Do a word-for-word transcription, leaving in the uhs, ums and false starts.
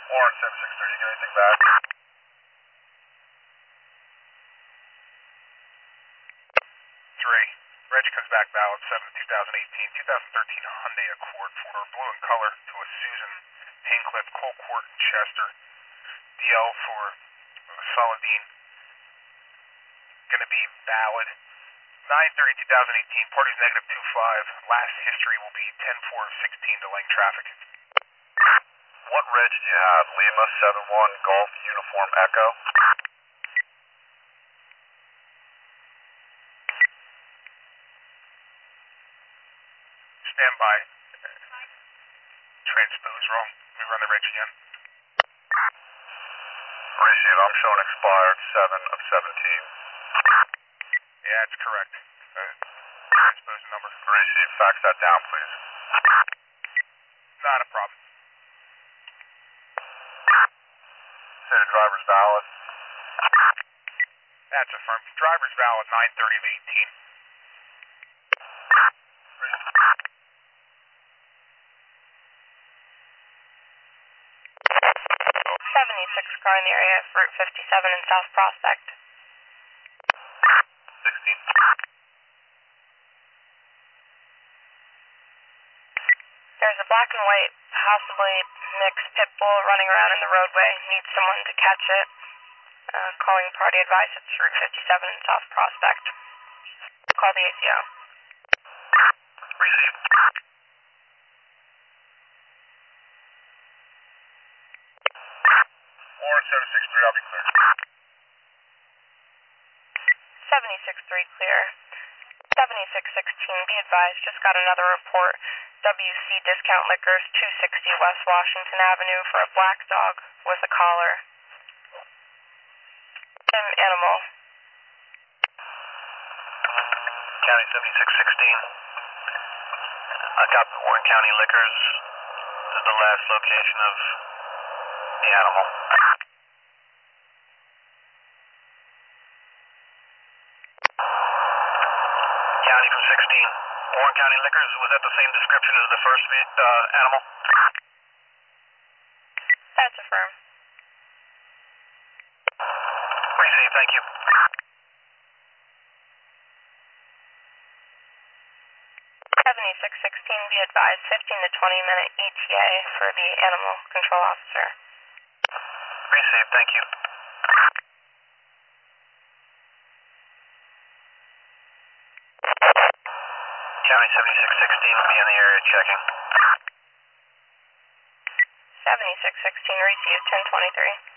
Warren seven six three, you get anything back? Three. Reg comes back valid seven twenty eighteen, twenty thirteen Hyundai Accord for blue in color to a Susan Hincliffe, Colcourt, Chester. D L for Saladin. Going to be valid nine thirty twenty eighteen, parties negative two five. Last history will be ten four sixteen, delaying traffic. What reg do you have? Lima seven one Golf Uniform Echo. Stand by. Transpose wrong. Let me run the reg again. Receive, I'm showing expired seven of seventeen. Yeah, it's correct. Uh, transpose the number. Receive, fax that down, please. Not a problem. Say the driver's valid. That's affirmed. Driver's valid nine thirty of eighteen. seventy-six car in the area of Route fifty-seven in South Prospect. sixteen. There's a black and white, possibly mixed pit bull running around in the roadway. Needs someone to catch it. Uh, calling party advice, it's Route fifty-seven in South Prospect. Call the A C O. Receive. Warren seven six three, I'll be clear. seventy-six three clear. seventy-six sixteen, be advised, just got another report. W C Discount Liquors, two sixty West Washington Avenue for a black dog with a collar. Sim animal. County seventy-six sixteen. I got the Warren County Liquors. This is the last location of the animal. County from sixteen. Warren County Liquors, was that the same description as the first uh, animal? That's affirmed. Receive, thank you. seventy-six sixteen, be advised, fifteen to twenty minute E T A for the animal control officer. Receive, thank you. County seventy-six sixteen will be in the area checking. seventy-six sixteen, received ten twenty-three.